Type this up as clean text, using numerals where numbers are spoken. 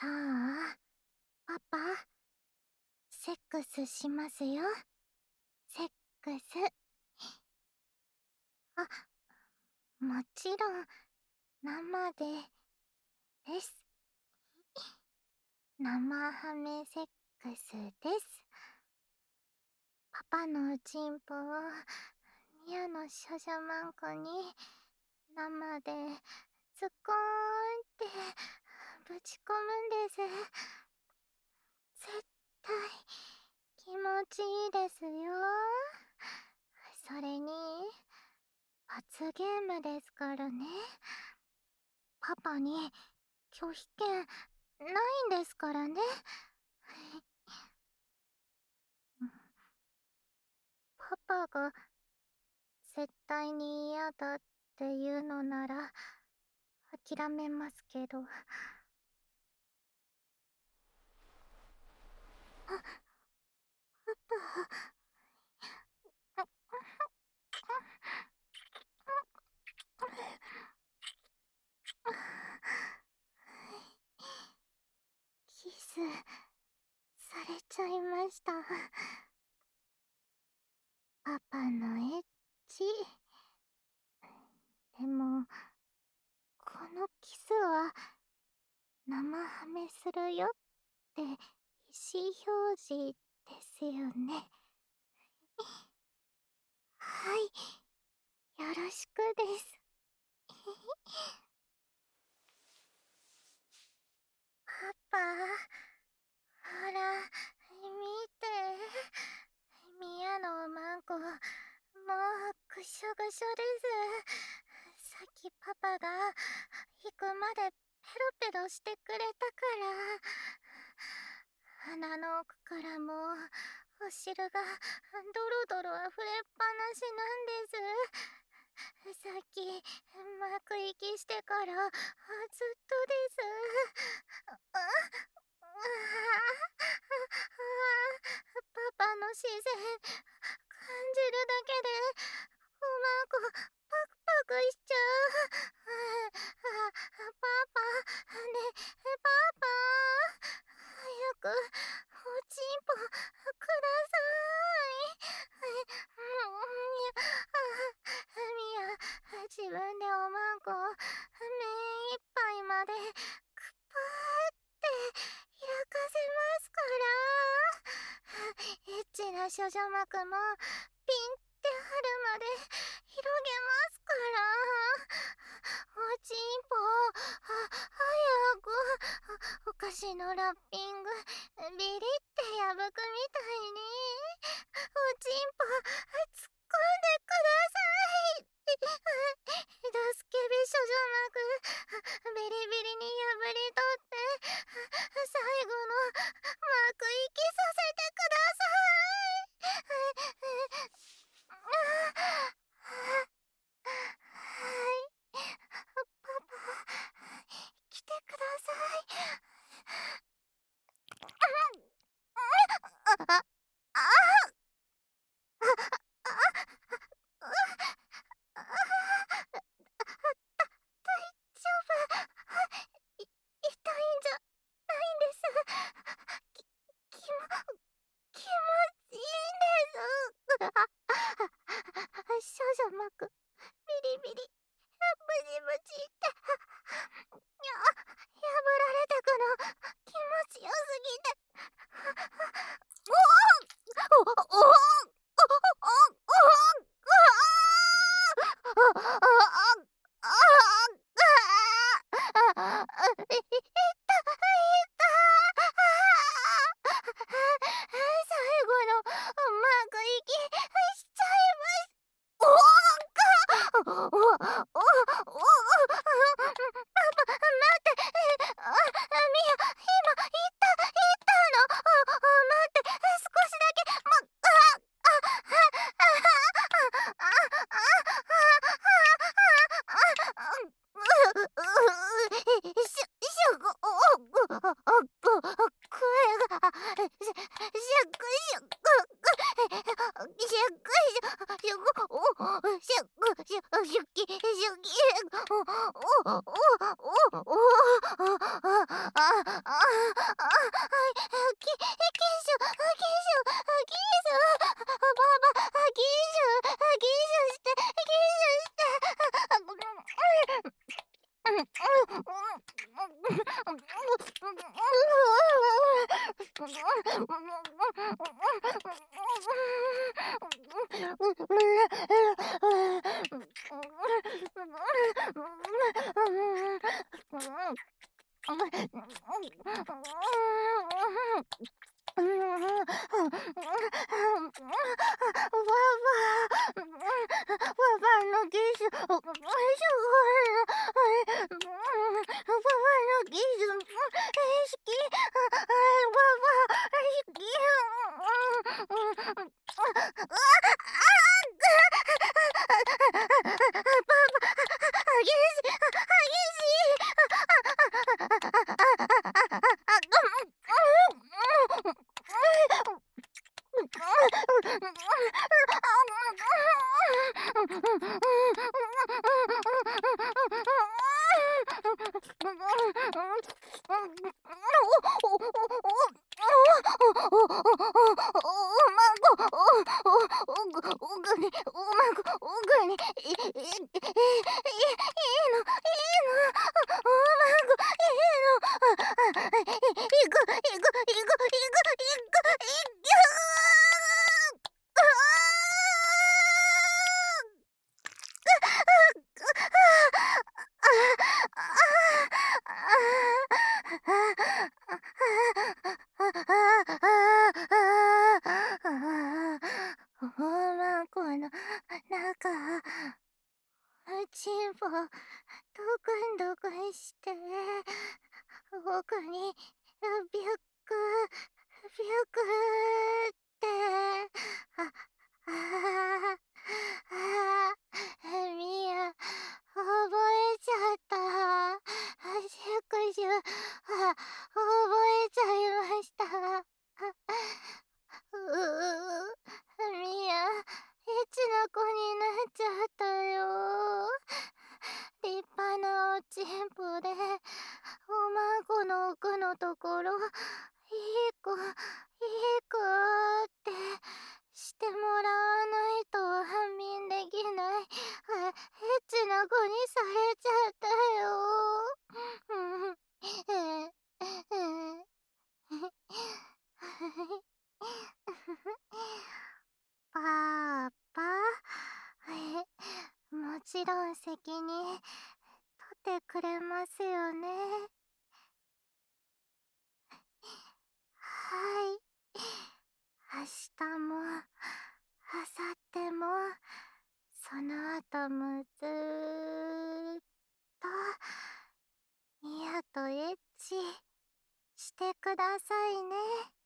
さあ、パパ、セックスしますよ。セックス。あ、もちろん、生で、です。生ハメセックスです。パパのチンポを、ミアの少女マンコに、生で、ズコーンってぶち込むんです。絶対気持ちいいですよ。それに罰ゲームですからね。パパに拒否権ないんですからね。パパが絶対に嫌だっていうのなら諦めますけど。パパ。キスされちゃいました。パパのエッチ。でも、このキスは生ハメするよって意思表示ですよね。はい、よろしくです。パパ、ほら、見て。ミアのマンコ、もうぐしょぐしょです。さっきパパが行くまでペロペロしてくれたから。鼻の奥からもお汁がドロドロ溢れっぱなしなんです。さっき幕息してからずっとです。パパの視線感じるだけでおまんこパクパクしちゃう。パパ、ね、パパ、早くおちんぽください。ミア、自分でおまんこ目いっぱいまでくぱーって開かせますから。エッチな処女膜もピンって張るまで広げますから。おちんぽ早く。お菓子のラッピングビリって破くみたいにおちんぽ突っ込んでください。ドスケベ処女膜ビリビリに破り取って最後の幕息させてください。はい、パパ、来てください。あ、あ、あ、大丈夫。痛いんじゃないんです。き、気も、気持ちいいんです。少女膜、ビリビリ、ブチブチって、破られてくの、気持ちよすぎて。おおおおおおお最後のマーク息しちゃいます。おおおおおおパパ待って。ミヤ今言ったの。待って少しだけしょごチンポ、ドクンドクンして、奥に、ビュック、ビュックって、あ、あみや、覚えちゃった。しゅ、覚えちゃいました。みや、エッチな子になっちゃったよ。立派なおちんぽで、おまんこの奥のところ、いい子、いい子ってしてもらわないと安眠できない、エッチな子にされちゃったよ。パパ、もちろん責任取ってくれますよね。はい。明日も、明後日も、その後もずーっと、ミヤとエッチしてくださいね。